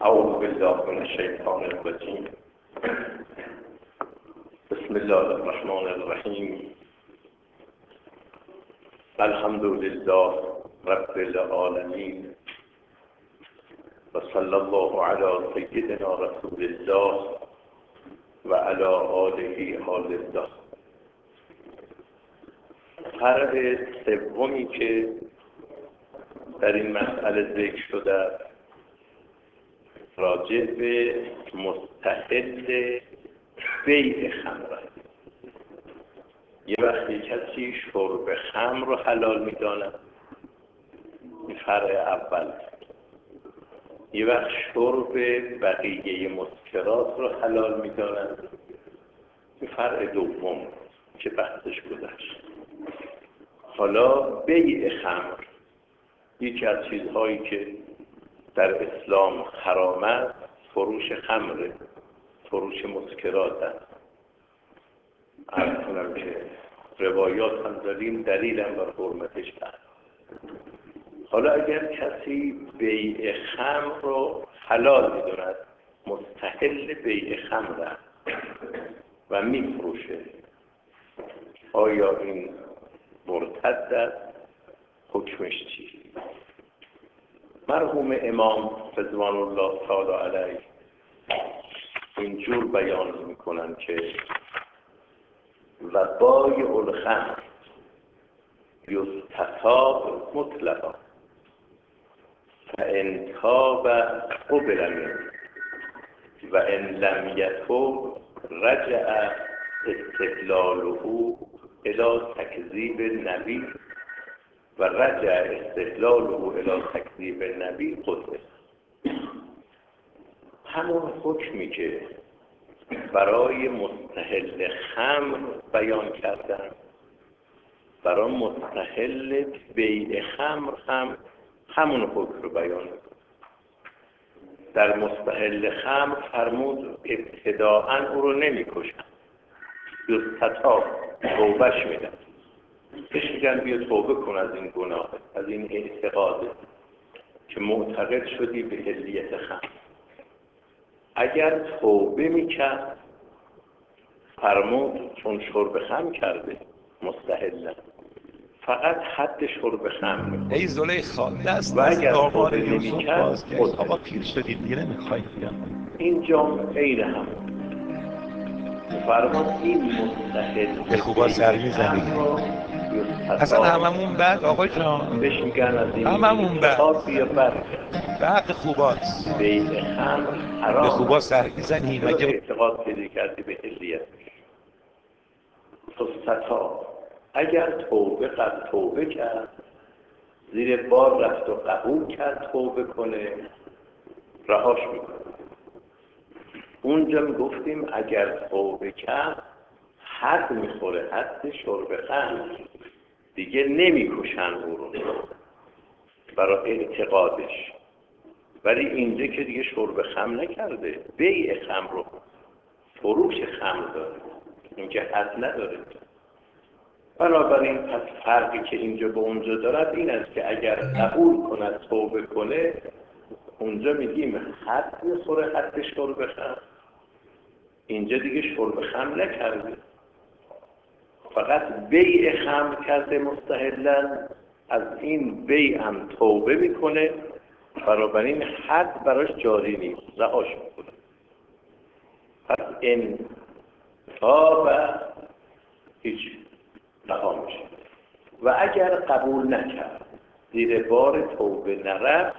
اعوذ بالله من الشیطان الرجیم. بسم الله الرحمن الرحیم. الحمد لله رب العالمین و صلی الله علی سیدنا رسول الله و علی آله آل الله. فرع سومی که در این مسئله ذکر شده راجع به مستحل بیع خمر. یه وقتی کسی شرب خمر رو حلال می‌داند، این فرع اول. یه وقت شرب بقیه مسکرات رو حلال می‌داند، این فرع دوم که بحثش گذشت. حالا بیع خمر یکی از چیزهایی که در اسلام حرام است فروش خمر، فروش مسکرات است. عرض کنم که روایات هم داریم، دلیل هم بر حرمتش هست. حالا اگر کسی بیع خمر رو حلال می‌داند، مستحل بیع خمر است و می‌فروشه، آیا این مرتد است؟ حکمش چیه؟ مرحوم امام رضوان الله تعالی علیه اینجور بیان میکنن که و بایع الخمر یستتاب مطلقا فان تاب قبل منه و ان لم یتوب رجع استدلاله الی تکذیب النبی و رجع استدلاله الی تکذیب النبی قطع. همون حکمی که برای مستحل خمر بیان کردن برای مستحل بیع خمر هم همون حکم رو بیان کردن. در مستحل خمر فرمود ابتداءً او رو نمی کشن، یستتاب، توبهش میدن، بهش میگن بیا توبه کن از این گناه، از این اعتقاده که معتقد شدی به حلیت خمر. اگر توبه میکرد فرمود چون شرب خمر کرده مستحله، فقط حد شرب خمر میکنه. ای زلیخا دست و از اگر داماد توبه یوسف نمیکرد باز کرد. آقا پیر شدید دیگه نمیخواید بیان. اینجا عین همون فرمود این مستحل به خوبا سر میزنی. اصلا هممون بعد آقا جان بهش میگن از این هممون بعد بیا برگرد. بعد خوباست بیع خمر حرام. به خوبا سر میزنی چرا مگه اعتقاد پیدا کردی به حلیت؟ فستتا، اگر توبه قد توبه کرد، زیر بار رفت و قبول کرد توبه کنه، رهاش میکنه. اونجا میگفتیم اگر توبه کرد حد میخوره، حد شرب خمر، دیگه نمیکشن او رو برای اعتقادش. ولی اینجا که دیگه شرب خمر نکرده، بیع خمر رو، فروش خمر داره، اینکه حد نداره. بنابراین پس فرقی که اینجا با اونجا دارد این است که اگر قبول کند توبه کنه، اونجا میگیم حد میخوره، حد شرب خمر. اینجا دیگه شرب خمر نکرده، فقط بیع خمر کرده مستحلا، از این بیع هم توبه میکنه، بنابراین حد براش جاری نیست، رهاش میکنه. پس این تاب هیچ رها میشه. و اگر قبول نکرد، زیر بار توبه نرفت،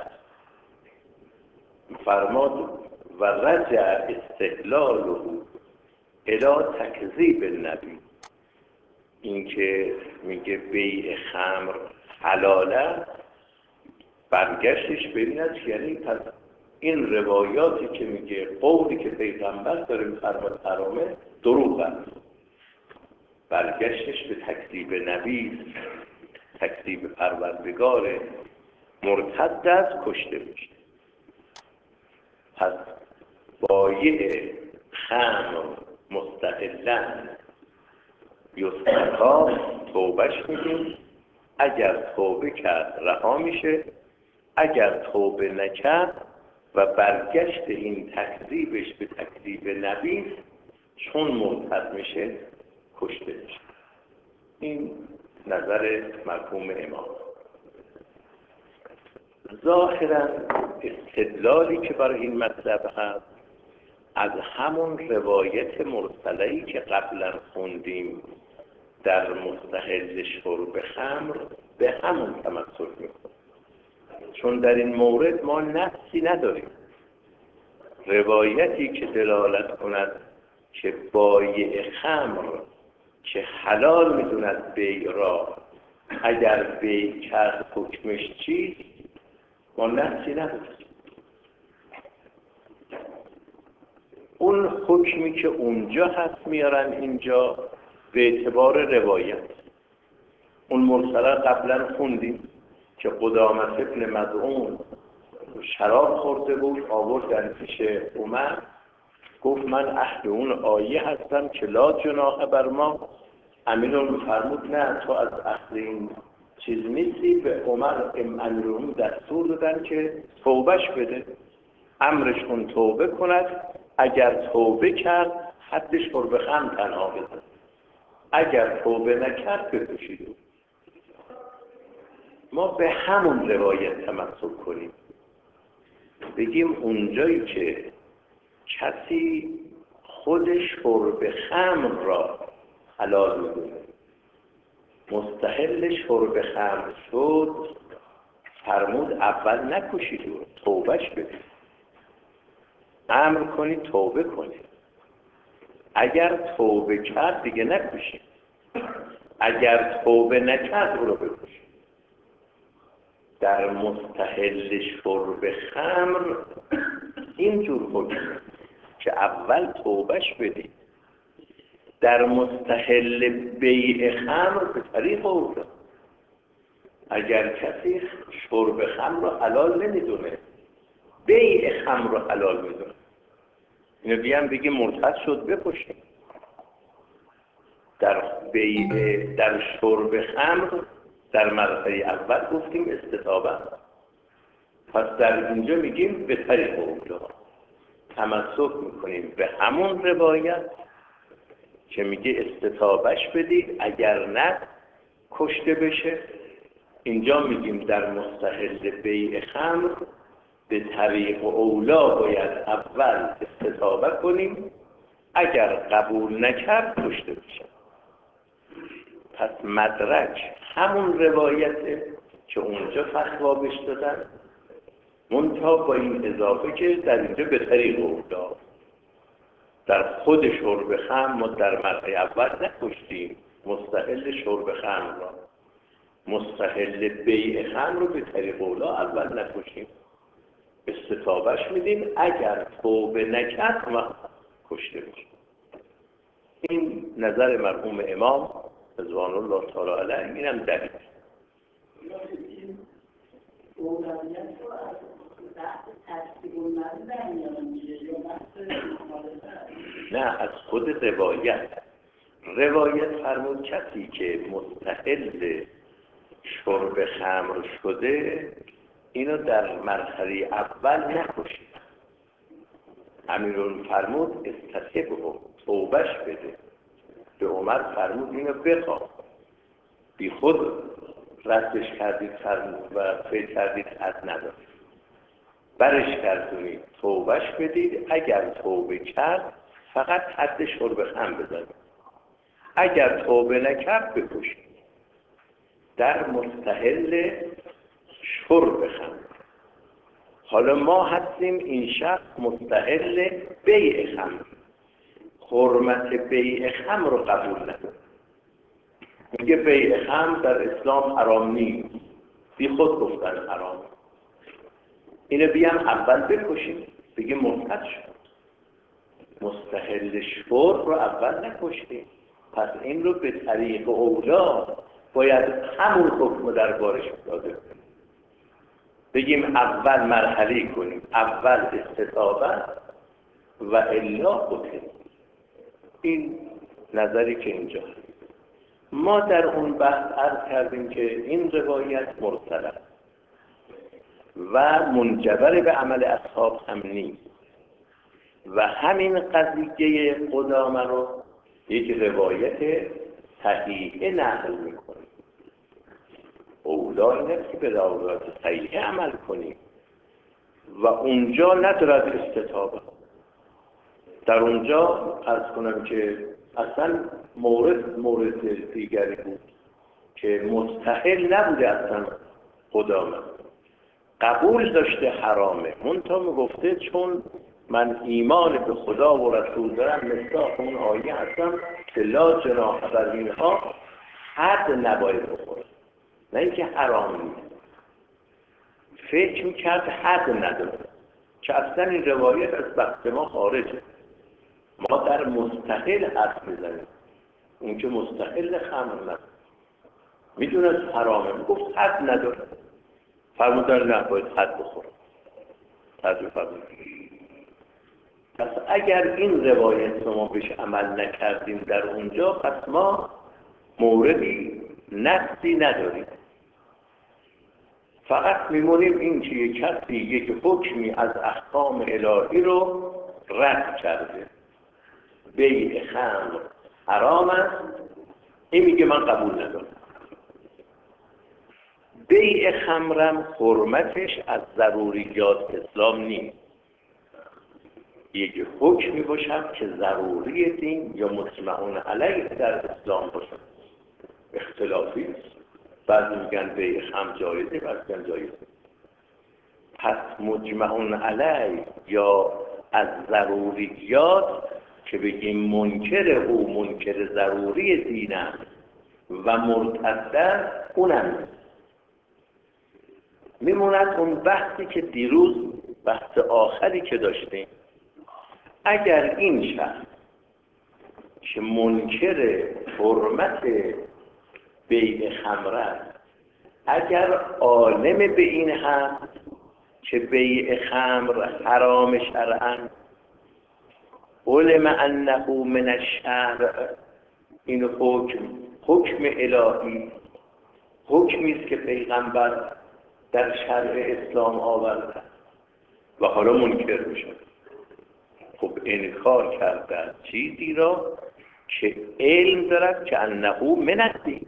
فرماد و رجع استدلاله الی تکذیب النبی. این که میگه بیع خمر حلاله، برگشتش ببیند یعنی پس این روایاتی که میگه قولی که پیغمبر داره میفرماد حرامه دروغ است. برگشتش به تکذیب نبی، تکذیب پروردگار، مرتد از کشته میشه. پس بایع خمر مستحلن یستتا، توبهش میدیم، اگر توبه کرد رها میشه، اگر توبه نکرد و برگشت این تکذیبش به تکذیب نبی چون مرتد میشه کشته میشه. این نظر مرحوم امام. ظاهرا استدلالی که برای این مطلب هست از همون روایت مرسله‌ای که قبلا خوندیم در مستحل شرب خمر به همون تمسک میکنه، چون در این مورد ما نصی نداریم، روایتی که دلالت کند که بایع خمر که حلال میدوند بیع را اگر بیع کرد حکمش چیست ما نصی نداریم. اون حکمی که اونجا هست میارن اینجا به اعتبار روایت. اون مرسله قبلا خوندیم که قدامت ابن مدعون شراب خورده بود، آورد در پیش عمر، گفت من اهل اون آیه هستم که لا جناح بر ما. امیرالمومنین فرمود نه تو از اهل این چیز نیستی. به عمر امیرالمومنین دستور دادن که توبهش بده، امرش کن توبه کند، اگر توبه کرد حد شرب خمر تنها بزن، اگر توبه نکرد بکشید. ما به همون روایت تمسک کنیم، بگیم اونجایی که کسی خود شرب خمر را حلال میدونه، مستحل شرب خمر شد، فرمود اول نکشید و توبهش بدید، امر کنید توبه کنید، اگر توبه کرد دیگه نکشید، اگر توبه نکرد او رو بکشید. در مستحل شرب خمر اینجور حکمه که اول توبهش بدید. در مستحل بیع خمر به طریق اولا، اگر کسی شرب خمر رو حلال نمیدونه بیع خمر رو حلال میدونه، اینو بیان بگی مرتد شد بکشید. در بیع در شرب خمر در مرحله اول گفتیم استتابه، پس در اینجا میگیم به طریق اولا تمسک میکنیم به همون روایت که میگه استتابهش بدید، اگر نه کشته بشه. اینجا میگیم در مستحل بیع خمر به طریق اولا باید اول استتابه کنیم، اگر قبول نکرد کشته بشه. پس مدرک همون روایته که اونجا فتوا بهش دادن، منتها با این اضافه که در اینجا به طریق اولا. در خود شرب خمر ما در مرحله اول نکشتیم مستحل شرب خمر را، مستحل بیع خمر رو به طریق اولا اول نکشیم، استتابهش میدیم، اگر توبه نکرد ما کشته میشیم. این نظر مرحوم امام رضوان الله تعالی علیه. اینم دلیل نه از خود روایت فرمود کسی که مستحل شرب خمر شده اینو در مرحله اول نکشید. امیرالمومنین فرمود استتبه، توبهش بده. به عمر فرمود اینو بخواه، بی خود ردش کردید فرمود و فکر کردید حد ندارید، برش کردونید توبهش بدید، اگر توبه کرد فقط حد شرب خمر بزنید، اگر توبه نکرد بکشید. در مستحل شرب خمر. حالا ما هستیم این شخص مستحل بیع خمر، حرمت بیع خمر رو قبول نداره، میگه بیع خمر در اسلام حرام نیست، بی خود گفتن حرام. اینو بیان اول بکشیم، بگه مرتد شد. مستحل شرب رو اول نکشتیم، پس این رو به طریق اولا باید همون حکم در بارش داده کنیم، بگیم اول مرحله کنیم، اول استتابه و الا قتل. این نظری که اینجا ما در اون بحث عرض کردیم که این روایت مرسل است. و منجبر به عمل اصحاب هم نیست. و همین قضیه قدامه رو یک روایت صحیحه نقل میکنه. اولا این است که به روایت صحیحه عمل کنیم و اونجا ندارد استطابه. در اونجا عرض کنم که اصلا مورد دیگری بود که مستحل نبوده، اصلا قدامه قبول داشته حرامه، منتها میگفته چون من ایمان به خدا و رسول دارم، مصداق اون آیه هستم که لا جناح بر اینها، حد نباید بخوره، نه اینکه حرام نیست. فکر میکرد حد نداره که اصلا این روایت از بحث ما خارجه. ما در مستحل حد میزنیم، اون که مستحل خمر نداره، میدونه حرامه، میگفت حد نداره، فرمودن نه باید حد بخوره. ترجمه فرمودن. پس اگر این روایت ما بهش عمل نکردیم در اونجا، پس ما موردی نصی نداریم، فقط میمونیم این که یک کسی یک حکمی از احکام الهی رو رد کرده، بیع خمر حرام است، این میگه من قبول ندارم. بیع خمرم حرمتش از ضروریات اسلام نیست، یک حکمی باشد که ضروری دین یا مجمعون علیه در اسلام باشد. اختلافی است، بعضی میگن بیع خمر جایزه، بعضی میگن جایزه. پس مجمعون علیه یا از ضروریات که بگیم منکر او منکر ضروری دین است و مرتدن، اونم میموند اون بحثی که دیروز بحث آخری که داشتیم. اگر این شخص که منکر حرمت بیع خمر است، اگر عالم به این هست که بیع خمر حرام شرعاً، علم انه من الشرع، این حکم الهی، حکمی است که پیغمبر در شرع اسلام آورده و حالا منکر میشه. خب انکار کرده از چیزی را که علم دارد که انه من الدین،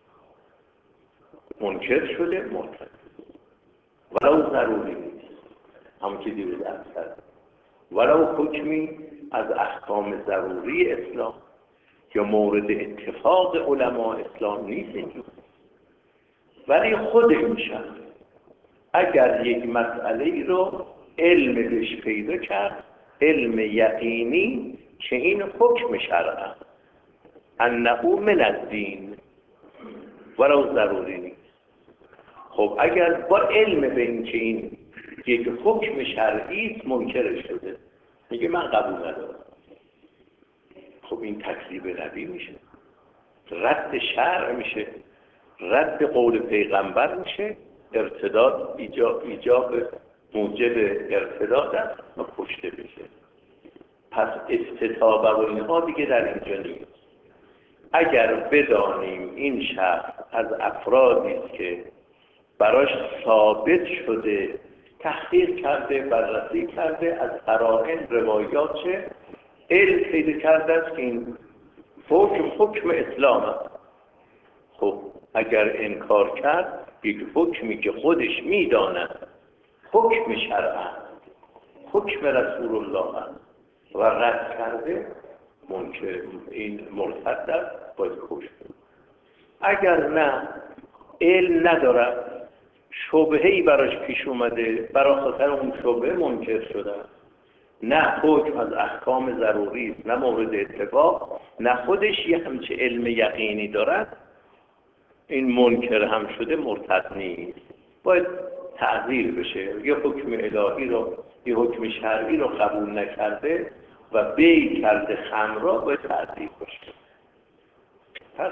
منکر شده مرتد، ولو ضروری نیست، همون که دیروز عرض کردم، ولو حکمی از احکام ضروری اسلام یا مورد اتفاق علماء اسلام نیست اینجور. ولی خود این شخص اگر یک مسئله رو علم بهش پیدا کرد، علم یقینی که این حکم شرع انه من الدین ولو ضروری نیست، خب اگر با علم به این که این یک حکم شرعی است منکر شده، میگه من قبول ندارم، خب این تکذیب نبی میشه، رد شرع میشه، رد قول پیغمبر میشه، ارتداد ایجاب موجب ارتداد است و کشته بشه. پس استتابه و اینها دیگه در اینجا نیست. اگر بدانیم این شخص از افرادی است که براش ثابت شده، تحقیق کرده، بررسی کرده، از قرائن روایات چه علم پیدا کرده است که این حکم اسلام است، خب اگر انکار کرد یک حکمی که خودش میداند حکم شرع، حکم رسول الله است و رد کرده، منکر این مرتد است، باید کشته. اگر نه علم ندارد، شبهه‌ای براش پیش اومده، برای خاطر اون شبهه منکر شده، نه حکم از احکام ضروری است، نه مورد اتفاق، نه خودش یه همچه علم یقینی دارد، این منکر هم شده، مرتد نیست، باید تعذیر بشه. یه حکم الهی رو، یه حکم شرعی رو قبول نکرده و بیع کرده خمر را، باید تعذیر بشه. پس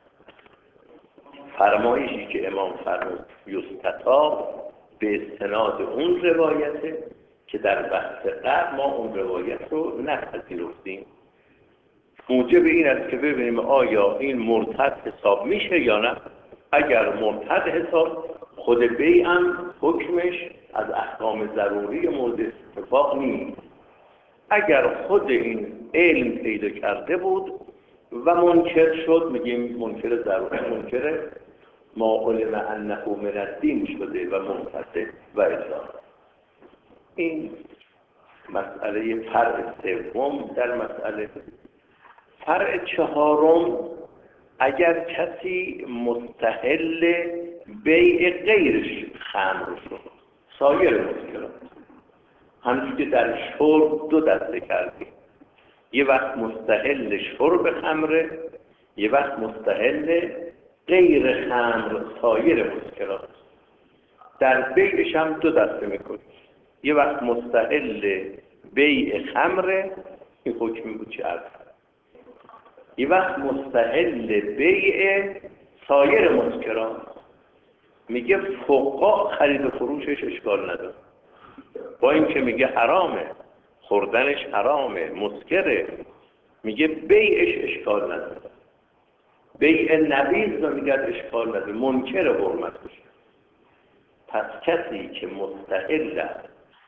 فرمایشی که امام فرمود یستتاب به استناد اون روایته که در بحث قبل ما اون روایت رو نپذیرفتیم، موجب این است که ببینیم آیا این مرتد حساب میشه یا نه. اگر مرتد حساب، خود بیع هم حکمش از احکام ضروری مورد اتفاق نیست. اگر خود این علم پیدا کرده بود و منکر شد، میگیم منکر ضروری، منکر ما علم انه من الدین شده و منفسد و الا. این مسئله فرع سوم در مسئله. فرع چهارم، اگر کسی مستحل بیع غیر خمر شد، سایر مسکرات، همچون که در شرب دو دسته کردیم، یه وقت مستحل شرب خمره، یه وقت مستحل غیر خمر سایر مسکرات. در بیعش هم دو دسته میکنیم، یه وقت مستحل بیع خمره، این حکمی بود چه عرض، یه وقت مستحل بیع سایر مسکرات. میگه فقها خرید و فروشش اشکال نداره، با این که میگه حرامه، خوردنش حرامه، مسکره، میگه بیعش اشکال نداره. بیع نبیذ رو میگه اشکال نداره، منکر حرمتش. پس کسی که مستحل است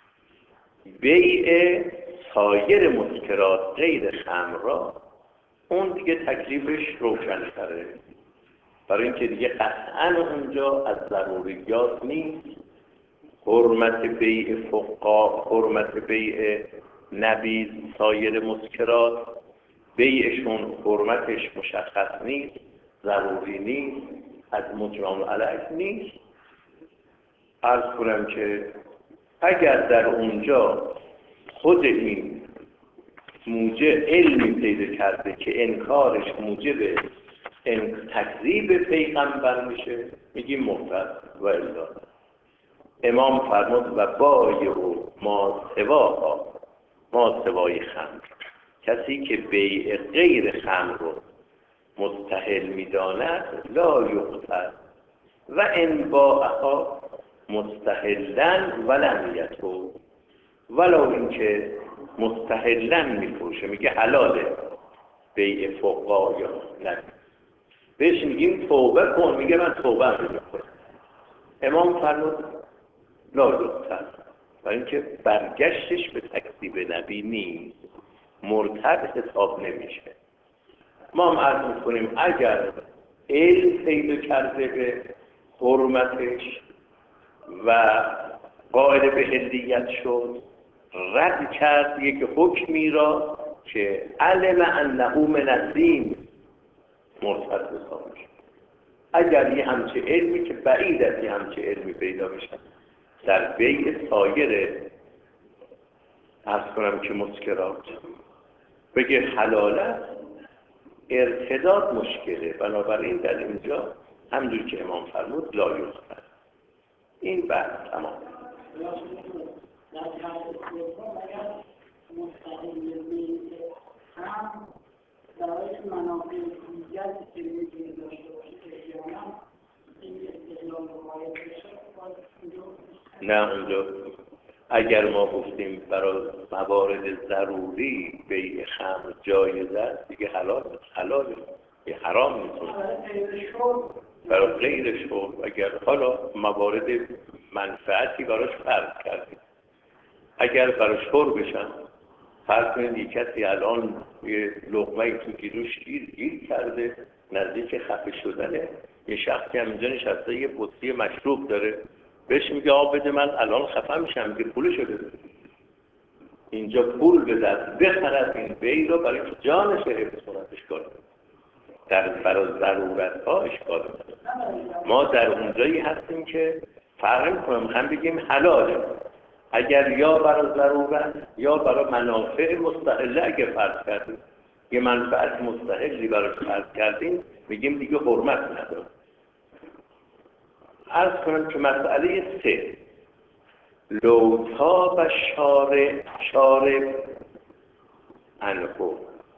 بیع سایر مسکرات غیر خمر را، اون دیگه تکلیفش روشن‌تره، برای اینکه دیگه قطعاً اونجا از ضروریات نیست. حرمت بیع فقها، حرمت بیع نبیذ سایر مسکرات، بیعشون حرمتش مشخص نیست، ضروری نیست، از مجرم علیه نیست. عرض کنم که اگر در اونجا خود این موجب علمی پیدا کرده که انکارش موجب تکذیب پیغمبر میشه، میگیم مرتد و الا. امام فرمود و بای او ما سواها، ما سوای خمر. کسی که بیع غیر خمر رو مستحل میداند لا یقتل و ان باعها مستحلن ولم یتو، ولو اینکه مستحلن میفروشه، میگه حلاله بیع فقها یا نه، بهش میگیم توبه کن، میگه من توبه میکنم. امام فرمود لا یقتل، و اینکه برگشتش به تکذیب نبی نیست، مرتد حساب نمیشه. ما هم عرض میکنیم اگر علم پیدا کرده به حرمتش و قائل به حلیت شد، رد کرد یک حکمی را که علم انه من الدین، مرتد حساب میشه. اگر یه همچه علمی که بعید است یه همچه علمی پیدا میشه در بیع سایر عرض کنم که مسکرات، بگه حلاله، ارتداد مشکله. بنابراین در اینجا همونجور که امام فرمود لا یقتل. این بحث تمام. برای منافع دیگر که میتونی داشته باشی که این استدلال رو باید بشه. نه اونجا اگر ما گفتیم برای موارد ضروری بیع خمر جایز است، دیگه حلاله، یه حرام نیست. برای غیر شرب اگر حالا موارد منفعتی براش فرض کردیم، اگر برای شربشن فرض کنید یک کسی الان یه لقمه‌ای تو گیروش گیر کرده، نزدیک خفه شدنه، یه شخصی هم اینجا نشسته یه بطری مشروب داره، بهش میگه آب بده من الان خفه میشم، که پولشو بده. اینجا پول به دست بخرد این بیع رو برای جانش حفظ کنه، اشکال در برای ضرورت ها اشکال نداره. ما در اونجایی هستیم که فرق کنیم، هم بگیم حلاله اگر یا برای ضرورت یا برای منافع مستحله. اگه فرض کردیم یه منفعت مستحلی برای فرض کردیم، میگیم دیگه حرمت نداره. عرض کنم که مسئله 3 لوتا و شارب انهو.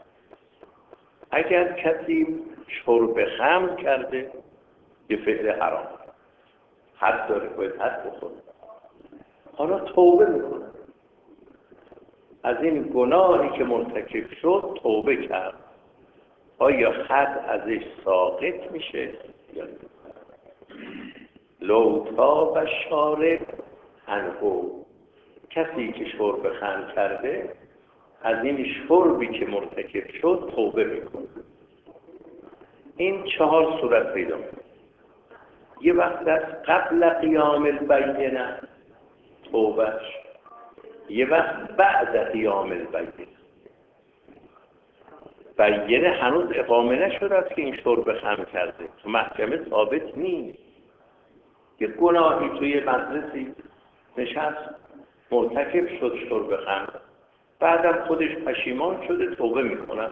اگر کسی شرب خمر کرده یه فعل حرام، حد داره، باید حد بخوره، حالا توبه میکنه از این گناهی که مرتکب شد، توبه کرد، آیا حد ازش ساقط میشه یا نه؟ لوتا و شارب عنه، کسی که شرب خمر کرده از این شربی که مرتکب شد توبه میکنه. این 4 صورت پیدا میکنه. یه وقت از قبل قیام البینه توبهش، یه وقت بعد قیام البینه. بینه هنوز اقامه نشده است که این شرب خمر کرده، تو محکمه ثابت نیست. یه گناهی توی مجلسی نشست مرتکب شد شرب خمر، بعدم خودش پشیمان شده توبه میکنه،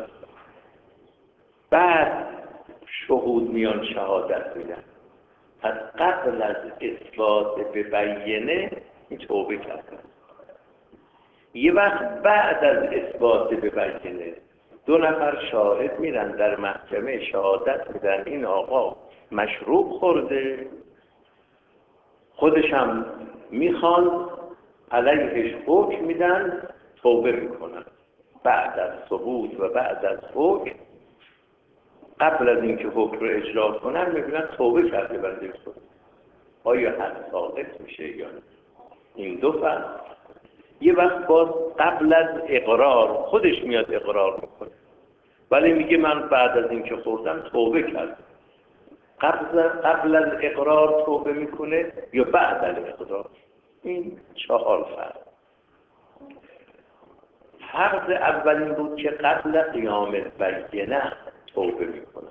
بعد شهود میان شهادت میدن. از قبل از اثبات به بینه این توبه کرده. یه وقت بعد از اثبات به بینه 2 نفر شاهد میرن در محکمه شهادت میدن این آقا مشروب خورده، خودش هم میخوان علیهش حکم میدن، توبه میکنن. بعد از ثبوت و بعد از حکم، قبل از اینکه حکم رو اجرا کنن میبینن توبه کرده بنده خود، آیا حد ساقط میشه یا نه. این 2 فرق. یه وقت باز قبل از اقرار خودش میاد اقرار میکنه، ولی میگه من بعد از اینکه خوردم توبه کردم. قبل از اقرار توبه میکنه یا بعد از اقرار. این 4 فرق. فرض اولین بود که قبل قیام البینه توبه میکنه.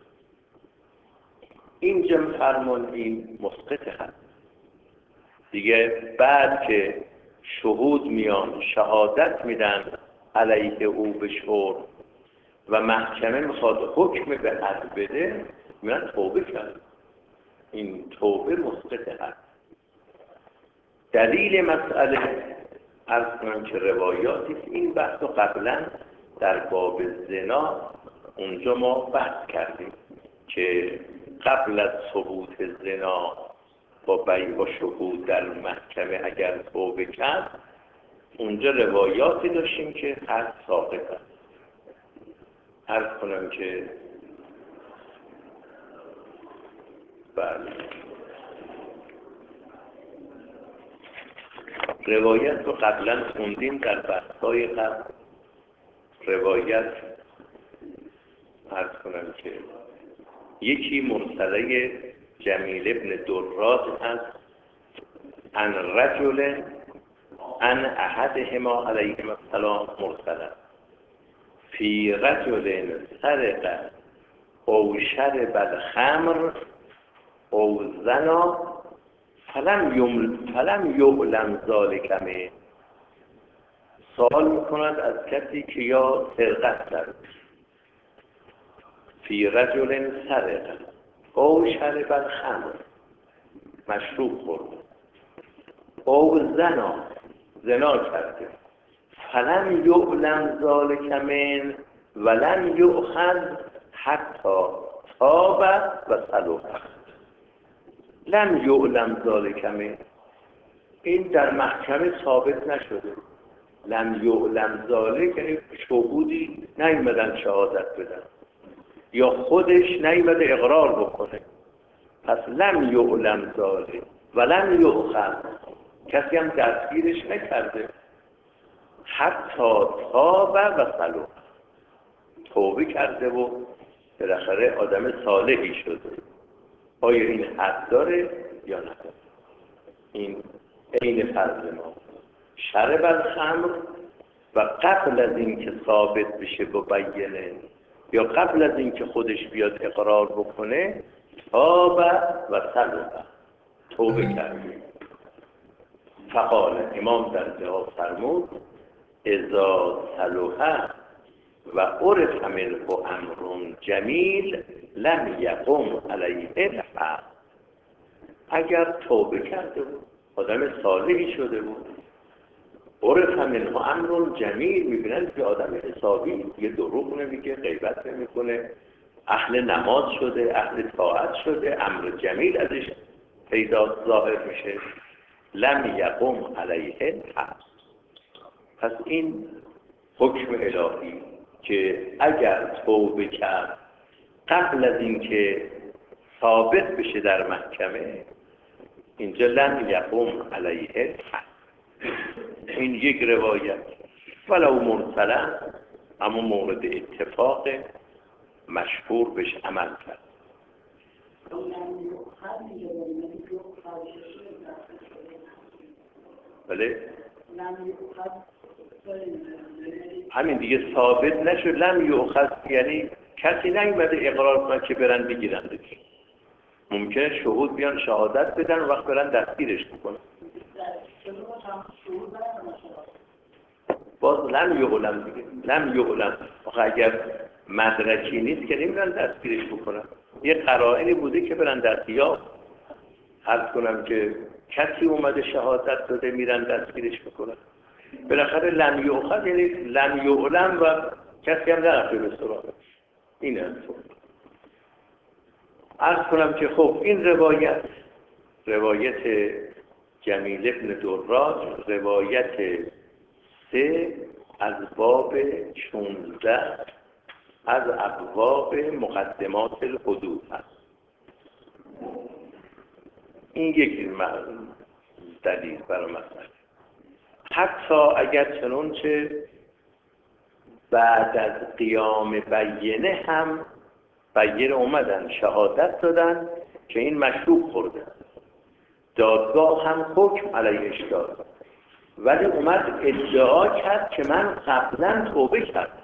اینجا فرمان این مسقط هست دیگه. بعد که شهود میان شهادت میدن علیه او به شرب و محکمه میخواد حکم به حد بده، میان توبه کرد. این توبه مسقط هست. دلیل مسئله عرض کنم که روایاتی این بحث رو قبلا در باب زنا اونجا ما بحث کردیم که قبل از ثبوت زنا با بیع و شهود در محکمه اگر توبه کرد، اونجا روایاتی داشتیم که حد ساقط است. عرض کنم که بله روایت رو قبلا خوندیم در بحث‌های قبل. روایت عرض کنم که یکی مرسله جمیل ابن دراد هست عن رجل عن احدهما علیهم السلام مرسله فی رجل سرق او شرب الخمر او زنا فلم یعلم ذلک منه. سوال میکند از کسی که یا سرقت کرد، فی رجل سرق او شرب الخمر مشروب خورد، او زنا کرده، فلم یعلم ذلک منه ولم یؤخذ حتی تاب و صلح. لم یعلم ذلک منه، این در محکمه ثابت نشده. لم یعلم ذلک یعنی شهودی نیومدن شهادت بدن یا خودش نیومده اقرار بکنه. پس لم یعلم ذلک ولم یؤخذ، کسی هم دستگیرش نکرده. حتی تاب و صلح، توبه کرده و بالاخره آدم صالحی شده. آیا این حد داره یا نه؟ این عین فرض ما. شرب الخمر و قبل از اینکه ثابت بشه با بینه یا قبل از اینکه خودش بیاد اقرار بکنه، تاب و صلح، توبه کرده. فقال امام در جواب فرمود اذا صلح و عرف منه امر جمیل لم یقم علیه الحد. اگر توبه کرده بود، آدم صالحی شده بود، عرف منه امر جمیل، میبینن که آدم حسابی، یه دروغ نمیگه، غیبت نمیکنه، اهل نماز شده، اهل طاعت شده، امر جمیل ازش پیدا ظاهر میشه، لم یقم علیه الحد. پس این حکم الهی که اگر توبه کرد قبل از اینکه ثابت بشه در محکمه، اینجا لم یقم علیه الحد. این یک روایت ولو مرسلا، اما مورد اتفاق مشهور بهش عمل کرد. بله همین دیگه ثابت نشد. لم یؤخذ یعنی کسی نیومده اقرار کنه که برن بگیرن. ممکنه شهود بیان شهادت بدن و وقت برن دستگیرش بکنن. باز لم یعلم دیگه. لم یعلم اگر مدرکی نیست که نمیرن دستگیرش بکنن. یه قرائنی بوده که برن دستگیر عرض کنم که کسی اومده شهادت داده میرن دستگیرش بکنن. بالاخره لم یؤخذ یعنی لم یعلم و کسی هم نرفته به سراغش. این است. عرض کنم که خب این روایت جمیل ابن دراج روایت 3 از باب 16 از ابواب مقدمات الحدود هست. این یک دلیل برای مسئله. حتی اگر چنانچه بعد از قیام بینه هم بینه اومدن شهادت دادن که این مشروب خورده، دادگاه هم حکم علیهش داد، ولی اومد ادعا کرد که من قبلا توبه کردم.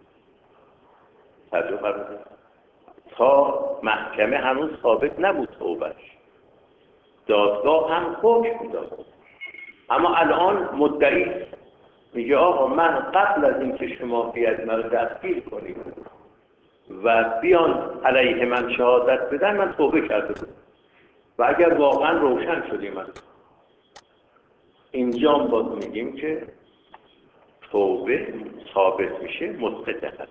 تا محکمه هنوز ثابت نبود توبهش، دادگاه هم حکم داد. اما الان مدعی میگه آقا من قبل از اینکه شما بیاید من رو دستگیر کنید و بیان علیه من شهادت بدن من توبه کرده بودم و اگر واقعا روشن شدیم من اینجا باز میگیم که توبه ثابت میشه مسقط هست.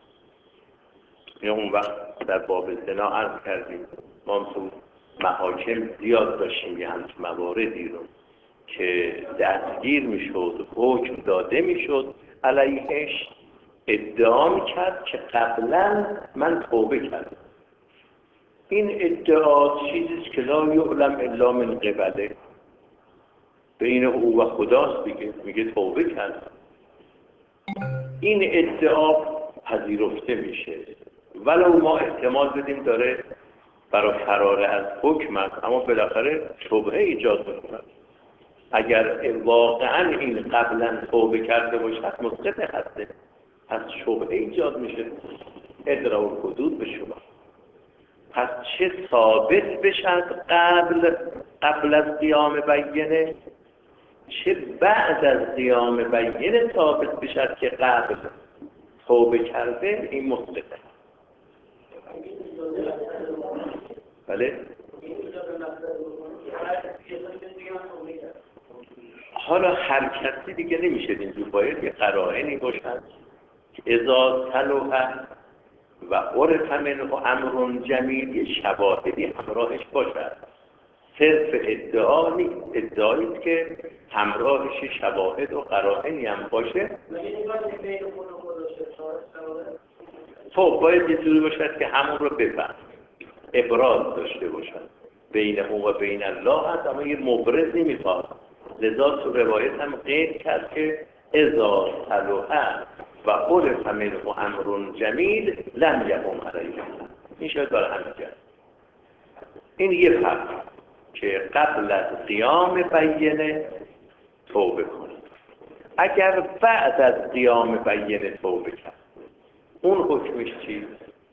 اون وقت در باب زنا عرض کردیم ما تو محاکم زیاد داشتیم یه همچه مواردی رو که دستگیر میشد، حکم داده میشد علیهش، ادعا میکرد که قبلا من توبه کردم. این ادعا چیزیست که لا یعلم الا من قبله، بین او و خداست دیگه. میگه توبه کردم. این ادعا پذیرفته میشه ولو ما احتمال بدیم داره برای فرار از حکم است، اما بالاخره شبهه ایجاد میکنه. اگر واقعا این قبلا توبه کرده باشد مسقط هسته، پس شبهه ایجاد میشه. ادرا و حدود به شما. پس چه ثابت بشد قبل از قیام بینه، چه بعد از قیام بینه ثابت بشد که قبل توبه کرده، این مسقطه. بله؟ حالا هر کسی دیگه نمیشه اینجور، باید یه قرائنی باشد که اذا صلح و عرف منه امر جمیل، یه شواهدی همراهش باشد. صرف ادعا نیست، ادعاییست که همراهش شواهد و قرائنی هم باشه. خب باید یه جوری باشد که همون رو بفهم، ابراز داشته باشد. بین او و بین الله هست، اما یه مبرز نمیخواد. لذا تو روایت هم قید کرد که اذا صلح و عرف منه امر جمیل لم یقم علیه. این شاید برای همین جد. این یه فرق که قبل از قیام بینه توبه کنید. اگر بعد از قیام بینه توبه کرد، اون حکمش چیست؟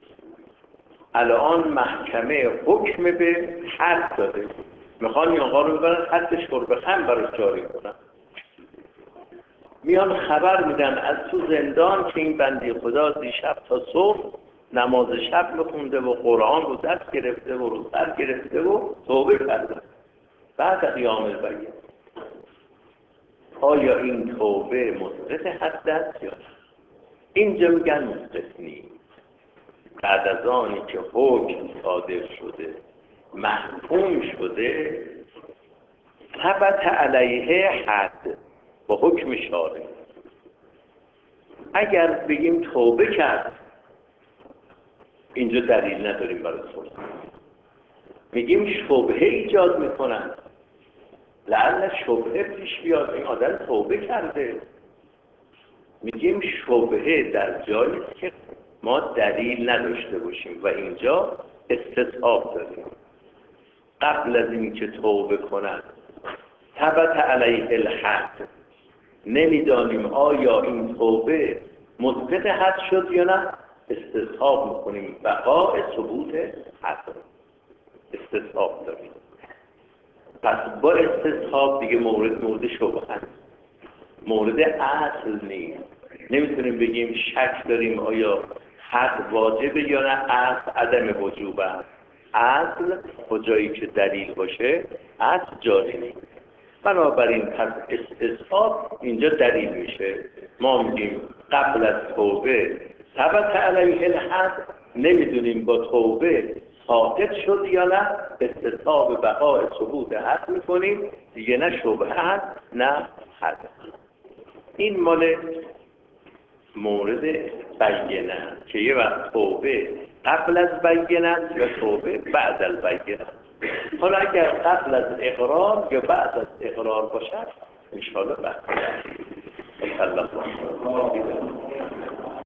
الان محکمه حکم به حد داده، میخوان این آقا رو ببرن حدش قرب خم براش جاری کنن. میان خبر میدن از تو زندان که این بنده خدا دیشب تا صبح نماز شب میخونده و قرآن رو دست گرفته و رو سر گرفته و توبه کرده بعد قیام البینه. آیا این توبه مسقط حد است یا نه؟ اینجا میگن مسقط نیست. بعد از آنی که حکم صادر شده، محکوم شده، ثبت علیه حد با حکم شارع. اگر بگیم توبه کرد، اینجا دلیل نداریم برای توبه. میگیم شبهه ایجاد میکنن، لعل شبهه پیش بیاد این آدم توبه کرده. میگیم شبهه در جایی که ما دلیل نداشته باشیم و اینجا استصحاب داریم. قبل از اینکه توبه کند ثبت علیه الحد، نمیدانیم آیا این توبه مثبت حد شد یا نه، استصحاب میکنیم بقای ثبوت حد، استصحاب داریم. پس با استصحاب دیگه مورد شبهه هست، مورد اصل نیست. نمیتونیم بگیم شک داریم آیا حد واجبه یا نه، اصل عدم وجوب است. اصل با جایی که دلیل باشه اصل جاری نیست. بنابراین پس استصحاب اینجا دلیل میشه. ما میگیم قبل از توبه ثبت علیه الحد، نمیدونیم با توبه ساقط شد یا نه، استصحاب بقای ثبوت حد میکنیم دیگه، نه شبهه هست نه حد. این مال مورد بینه که یه وقت توبه قبل از بینه و توبه بعد از بینه. حالا اگر قبل از اقرار یا بعد از اقرار باشد انشاءالله بعد. الله